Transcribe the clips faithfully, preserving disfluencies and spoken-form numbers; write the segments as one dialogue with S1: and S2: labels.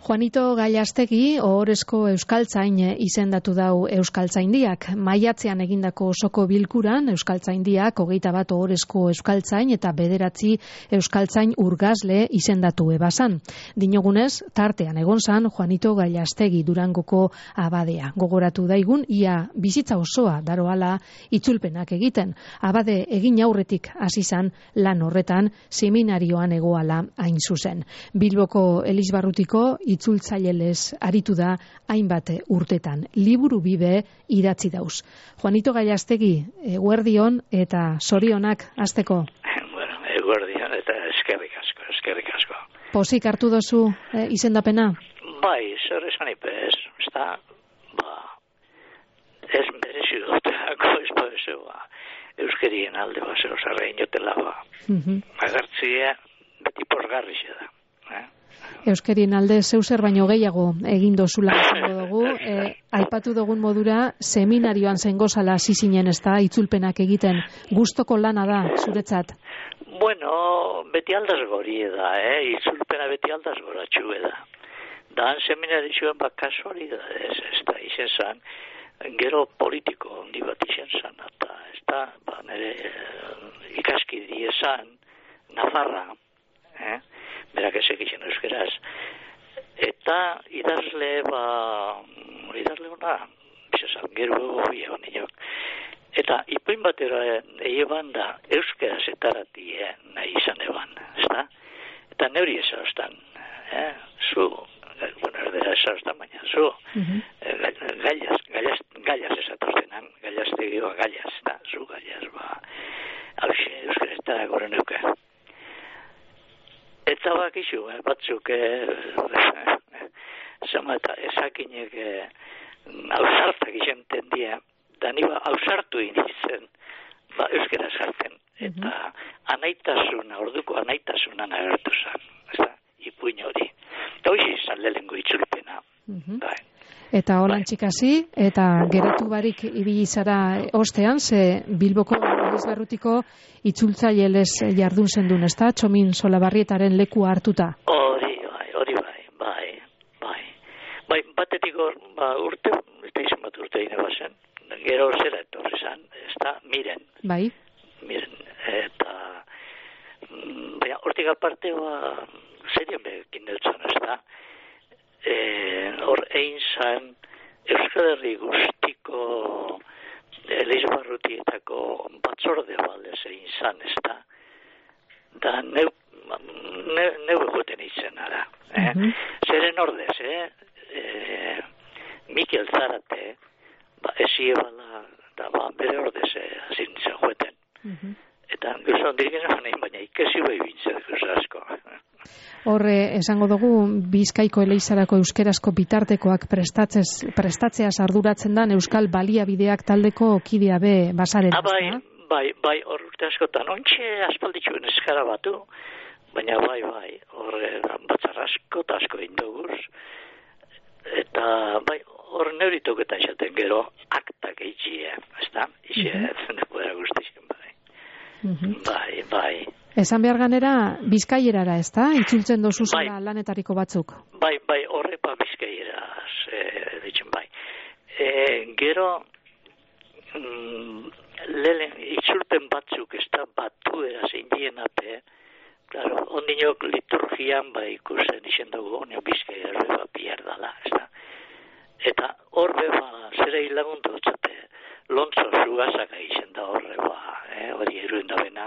S1: Juanito Gallastegi ohorezko euskaltzain izendatu dau Euskaltzaindiak. Maiatzean egindako osoko bilkuran Euskaltzaindiak hogeita bat ohorezko euskaltzain eta bederatzi euskaltzain urgazle izendatu ebasan. Dinogunez, tartean egon zan Juanito Gallastegi Durangoko abadea. Gogoratu daigun, ia bizitza osoa daroala itzulpenak egiten. Abade egin aurretik hasi zan lan horretan seminarioan egoala hain zuzen. Bilboko Elizbarrutiko itzultzailez aritu da hainbat urtetan. Liburu bibe idatzi dauz. Juanito Gallastegi, eguerdion eta zorionak hasteko.
S2: Bueno, eguerdion eta eskerrik asko, eskerrik asko.
S1: Pozik hartu dozu eh, izendapena?
S2: Bai, zer esan ipez, ez da, ba, ez merezi dutako, ez da, ez ba, euskerien alde ba, zer osarra inotela ba. Mm-hmm. Agartzia beti posgarri da, eh?
S1: Euskerien alde zeuzer baino gehiago egin dozula izango dugu. E, aipatu dugun modura, seminarioan zengozala zizinen ez da, itzulpenak egiten. Gustoko lana da, zuretzat?
S2: Bueno, beti aldaz gori da, eh? Itzulpena beti aldaz goratxu da. Dan seminarizioan bak kasuari da, ez, ez da, izen zan, gero politiko handi bat izen zan, eta ez da, ba, nire ikaskidi esan, Nafarra, eh? Berak ezek izan euskeraz. Eta idazle, ba, idazle hona, bizazan, gero hori egon inok. Eta ipuin batera eban da euskeraz etaratie nahi izan eban, ez da? Eta neuri ezaztan, eh? Zu, bueno, erdera ezaztan, baina zu, uh-huh. gallaz, gallaz, gallaz ezatoztenan, gallaztegioa gallaz, da, zu gallaz, ba, hauxe, euskeraz etara goren euka. Eta bakizu, eh, batzuk eh, zama eta ezakinek eh, ausartak izenten dia, da niba ausartu inizen, ba, euskera sartzen. Eta mm-hmm. anaitasuna, orduko anaitasunan agertu zen, ez da, ipuin hori. Eta hoxe izan lehengo itzulpena. Mm-hmm. Bai.
S1: Eta holan txikasi, eta geratu barik ibili zara ostean, ze Bilboko Elizbarrutiko itzultzailez jardun zendun, ez da? Txomin Solabarrietaren lekua hartuta.
S2: Hori bai, hori bai, bai, bai. Bai, batetik hor, ba, urte, eta izan bat urte ine bazen, gero zera etorri zan, ez da, miren.
S1: Bai.
S2: Miren, eta, baina, hortik aparte, ba, zerien bekin deltzen, ez da? Hor e, egin zan Euskal Herri guztiko Elizbarrutietako batzorde baldez egin zan, ez da? Da neu, neu, neu egoten izen ara. Eh? Mm-hmm. Zeren ordez, eh? E, Mikel Zarate, ba, ezi ebala, da ba, bere ordez hazin eh, zen joeten. Mm-hmm. Eta gauza ondirik nahi, baina ikesi behi bintzen gauza asko.
S1: Horre, esango dugu, Bizkaiko Eleizarako euskerazko bitartekoak prestatzea arduratzen dan Euskal Baliabideak taldeko kidea be basaren.
S2: Ah, bai, bai, bai, hor urte askotan, ontxe aspalditxuen eskara batu, baina bai, bai, horre batzar asko eta asko indoguz, eta bai, hor neuritoketan xaten gero aktak eitxie, ez da? Ixe, mm-hmm. Nepuera guztizien, bai. Mm-hmm. Bai, bai.
S1: Esan behar ganera, bizkaierara, ez da? Itzultzen dozu zara bai. Lanetariko batzuk.
S2: Bai, bai, horrepa bizkaieraz, e, ditzen bai. E, gero, mm, lehen, itzulpen batzuk, ez da, batu eraz indien ate, claro, ondinok liturgian, bai, ikusten izen dugu, onio bizkaieraz beba pierdala, ez da? Eta horre, ba, zera hilagundu dutzate, lontzo zugazaka izen da horre, ba, eh, hori eruen da bena,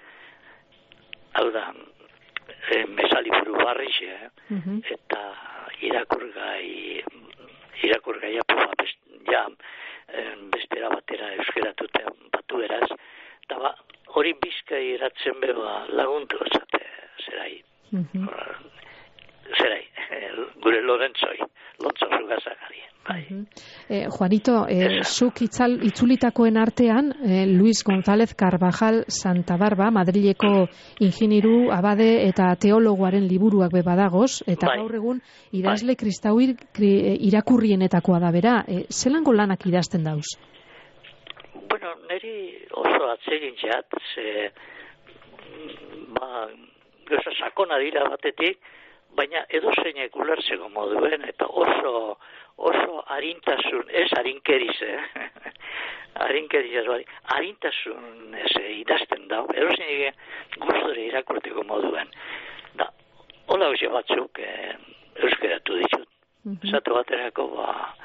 S2: hau da, e, mesaliburu barrixe, eh? Mm-hmm. Eta irakurgai, irakurgai apua best, ja, bestera batera euskeratute batu eraz, eta ba, hori bizkai eratzen beba laguntu zate, zerai. Mm-hmm. Zerai, gure Lorentzoi, Lontzo zugazakari. Bai.
S1: Uh-huh. Eh, Juanito, eh, zuk itzal, itzulitakoen artean, eh, Luis González Carvajal Santabarba, Madrileko ingeniru, abade eta teologoaren liburuak bebadagoz, eta bai. Gaur egun idazle bai. Kristauir kri, irakurrienetakoa da bera. Eh, zelango lanak idazten dauz?
S2: Bueno, niri oso atsegin jat, ze, ba, goza sakona dira batetik, baina edozeinek ulertzeko moduen, eta oso, oso arintasun, ez arinkeriz, eh? arinkeriz, ez arintasun ez idazten da, edozeinek guztore irakurteko moduen. Da, hola hoxe batzuk eh, euskeratu ditut. Mm-hmm. Zato baterako, ba,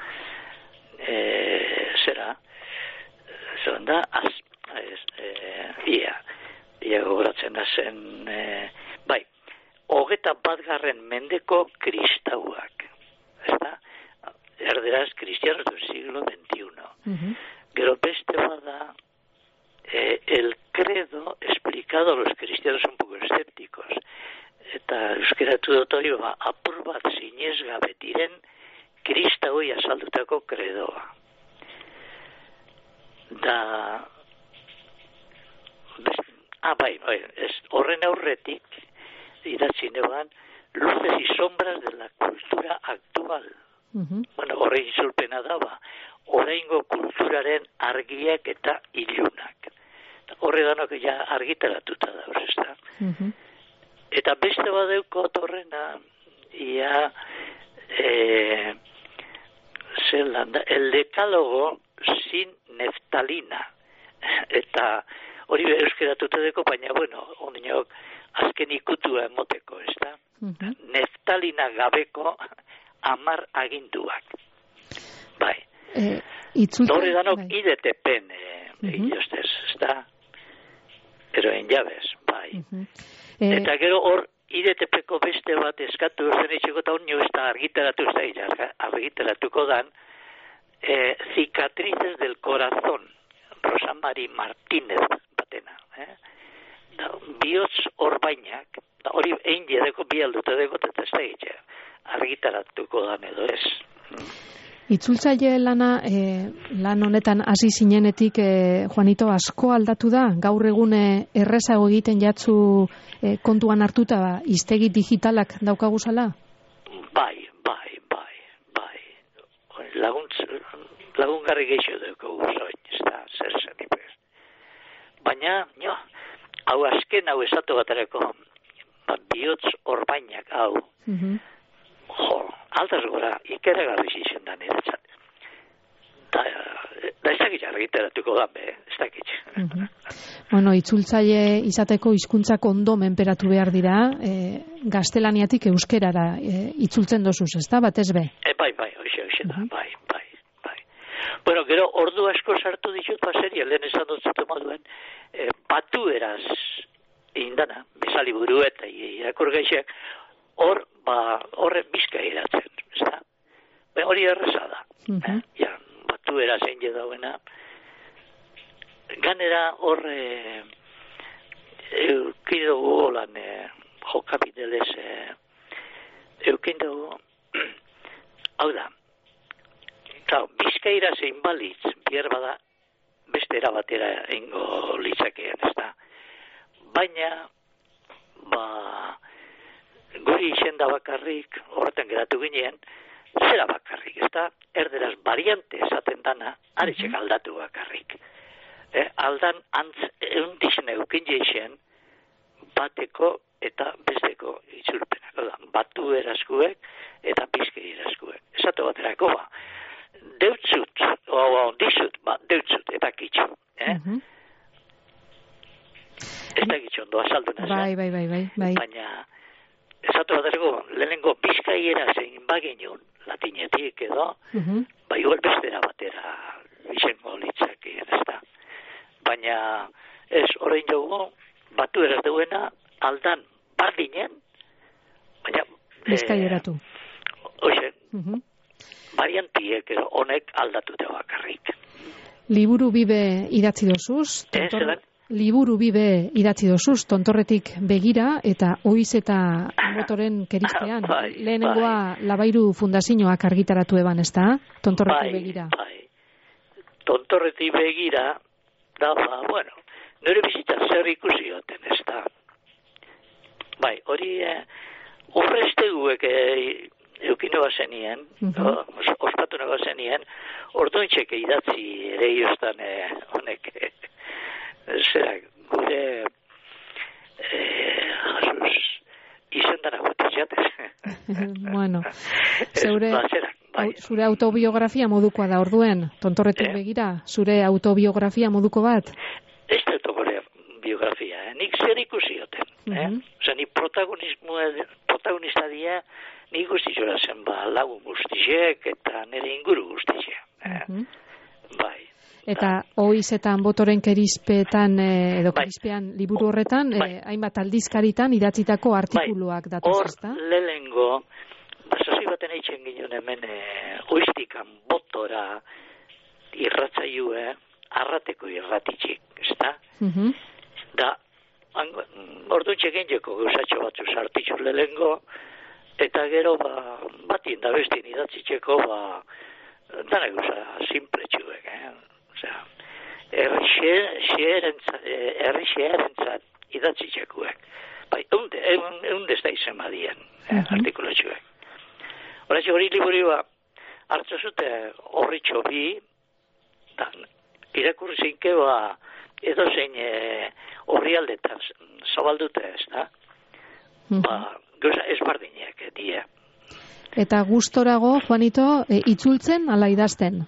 S2: e, zera, zoen da, az, ez, e, ia, ia gogoratzen da zen, e, bai, hogeta batgarren mendeko kristauak, ez da, erderaz kristianos del siglo veintiuno. Mm-hmm. Gero beste bada, eh, el credo explicado a los cristianos un poco escépticos, eta euskeratu dut hori, ba, apur bat zinezgabe diren kristaui azaldutako kredoa. Da, ah, bai, bai, ez, horren aurretik, idatzi neuan, luces y sombras de la cultura actual. Uh-huh. Bueno, horrein izulpena daba, oraingo kulturaren argiak eta ilunak. Horre danok ja argitaratuta dauz, ez da? Uh-huh. Eta beste badeuko torrena, ia, e, zelan da, el decálogo sin neftalina. Eta hori euskeratuta deko, baina, bueno, ondinok, azken ikutua emoteko, ez da? Uh-huh. Neftalina gabeko amar aginduak. Bai.
S1: Eh, itzulta,
S2: Horri danok
S1: bai.
S2: idetepen, eh, uh-huh. Iostez, ez da? Pero en llaves, bai. Uh-huh. Eh, eta gero hor, idetepeko beste bat eskatu zen itxeko eta honio ez da argitaratu, ez da argitaratuko dan, eh, cicatrices del corazón, Rosa Mari Martínez batena. Eh? Da, bihotz horbainak, da, hori egin jedeko bi alduta deko, eta ez da itxe, argitaratuko dan edo ez.
S1: Itzultzaile lana, eh, lan honetan hasi zinenetik, eh, Juanito, asko aldatu da? Gaur egun eh, errezago egiten jatzu eh, kontuan hartuta, ba, hiztegi digitalak daukaguzala?
S2: Bai, bai, bai, bai. Laguntz, lagungarri gehiago daukagu zoin, ez da, zer zen ipez. Baina, jo, hau azken hau esatu baterako, ba, bihotz horbainak hau, uh-huh. Jo, altaz gora, ikeragarri zizen da niretzat. Da, da ez dakit argitaratuko da, be, ez dakit.
S1: Uh-huh. Bueno, itzultzaile izateko hizkuntzak ondo menperatu behar dira, e, gaztelaniatik euskerara e, itzultzen dozuz, ez da, batez be?
S2: E, bai, bai, hoxe, hoxe da, uh-huh. bai, bai, bai. Bueno, gero, ordu asko sartu ditut paseria, lehen esan dut moduen, e, batu eraz indana, bezali buru eta irakur gaixiak, hor, ba, horren bizka iratzen, ez da? Be, hori erreza da. Uh-huh. Eh? Ja, batu erazen jedauena. Ganera hor, e, eukido golan, e, jokabidelez, e, eukido, hau da, klar, bizka irazen balitz, bier bada, beste erabatera ingo litzakean, ez da? Baina, ba, guri izenda bakarrik, horretan geratu ginen, zera bakarrik, ez da, erderaz variante esaten dana, aritxek aldatu bakarrik. Eh, aldan antz eundizne eukin jeixen, bateko eta besteko itzulpenak. Batu erazkuek eta bizke erazkuek. Esatu baterako ba, deutzut, o, o dizut, ba, deutzut eta kitxu. Eh? Uh-huh. Ez da kitxu ondo azaldu nazen.
S1: Bai, bai, bai, bai, bai.
S2: Baina, esatu baterako, lehenengo bizkaiera zein baginun, latinetik edo, uh-huh. ba, igual bestera batera izango litzakien, ez da. Baina, ez, horrein dugu, batu eraz duena, aldan bardinen, baina...
S1: Bizkaieratu.
S2: E, Oize, uh-huh. variantiek edo honek aldatu da bakarrik.
S1: Liburu bibe idatzi dozuz, tontor... eh, liburu bibe idatzi dozuz, tontorretik begira, eta oiz eta motoren kerizpean. Bai, lehenengoa bai. Labairu Fundazioak argitaratu eban, ez da? Tontorretik bai, begira. Bai,
S2: tontorretik begira, da, ba, bueno, nire bizita zer ikusi goten, ez da? Bai, hori, eh, urrezteguek eh, eukino bazenien, uh-huh. ospatu nago zenien, orduintxeke idatzi ere iostan eh, honek, eh, zera, gure, eh, jasuz, izan dara gutizatez.
S1: Bueno, zeure,
S2: Plazerak, bai.
S1: au, zure autobiografia modukoa da orduen, tontorretik
S2: Eh?
S1: begira, zure autobiografia moduko bat?
S2: Ez da autogore biografia, eh? Nik zer ikusi oten, eh?
S1: Mhm.
S2: Osa, nik protagonismo, protagonista dia, nik ikusi zora zen, ba, lagun guztizek eta nire inguru guztizek. Eh?
S1: Mhm.
S2: Bai.
S1: Eta oizetan botoren kerizpetan eh, edo
S2: Bai.
S1: kerizpean liburu horretan,
S2: Bai.
S1: eh, hainbat aldizkaritan idatzitako artikuluak
S2: Bai.
S1: datoz,
S2: Hor,
S1: ezta?
S2: lehengo, basasi baten eitzen ginen hemen, e, oiztikan botora irratzaiue, arrateko irratitxik, ezta?
S1: Mhm.
S2: Da, ordu txekin joko gauzatxo batzu sartitxu lehengo, eta gero, ba, batin da bestin idatzitzeko, ba, dara gauza simpletxuek, eh? Osea, herri xeerentzat idatzitzekuek. Bai, eunde, eunde ez da izen badien, eh,
S1: Mhm.
S2: artikulatxuek. Horatxe hori liburi ba, hartza zute horritxo bi, da, irakurri zinke ba, edo zein e, horri aldetan zabaldute ez da,
S1: Mhm.
S2: ba, gauza ezbardinak eh, die.
S1: Eta gustorago, Juanito, e, itzultzen ala idazten?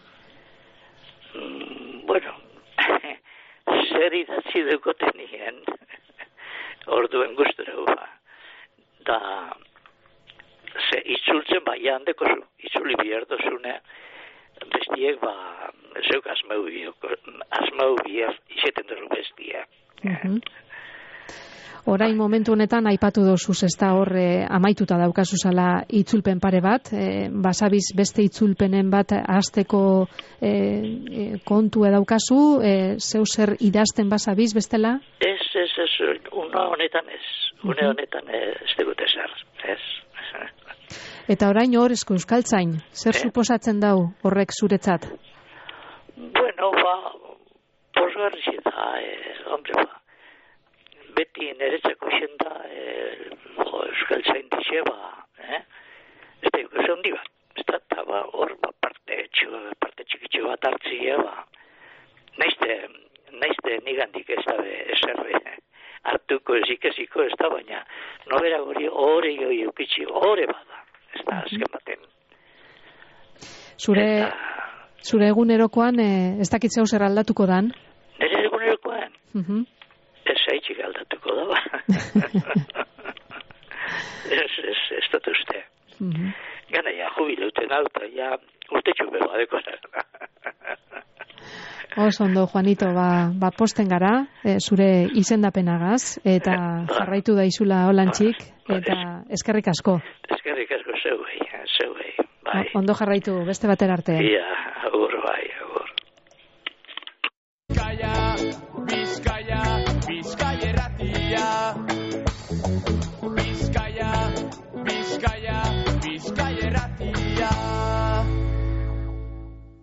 S2: Mm, bueno, zer idatzi dukoten nien, orduen guztura ba. Da, ze itzultzen bai handeko zu, itzuli bihar dozune, bestiek ba, zeuk asmau bioko, asmau bihar izeten duzu bestiak.
S1: Mhm. Orain momentu honetan aipatu dozuz, ez da hor e, amaituta daukazuzala itzulpen pare bat, e, basabiz beste itzulpenen bat hasteko e, e, kontu edaukazu, e, zeu zer idazten basabiz bestela?
S2: Ez, ez, ez, una honetan ez, une honetan ez degute zer, ez.
S1: Eta orain horrezko euskaltzain, zer
S2: Eh?
S1: suposatzen dau horrek zuretzat?
S2: Bueno, ba, posgarri da, eh, hombre, ba, beti niretzako zen da, eh, jo, euskaltzain dixe, ba, eh? Ez da, ikusi handi bat, ez da, eta ba, hor, ba, parte, txu, parte txikitxo bat hartzia, ba, naizte, naizte nigandik ez da, be, eserre, hartuko ezikesiko ez da, baina, nobera gori, hori joi eukitxi, hori bada, ez da, azken baten.
S1: Zure,
S2: Eta,
S1: zure egunerokoan e, ez dakit zeu zer aldatuko dan?
S2: nire egunerokoan,
S1: Mhm.
S2: ez haitxik aldatuko da, ba. ez, ez, ez dut uste.
S1: Mhm.
S2: Gana, ja, jubileuten hau, eta ja, urte txupe badeko.
S1: Oso ondo, Juanito, ba, ba posten gara, e, zure izendapenagaz, eta jarraitu daizula holantxik, eta eskerrik asko.
S2: Eskerrik asko zeuei, zeuei, bai.
S1: Ondo jarraitu, beste batera arte.
S2: Ia, agur, bai, agur.
S3: Bizkaia, Bizkaia, Bizkaia erratia. Bizkaia, Bizkaia.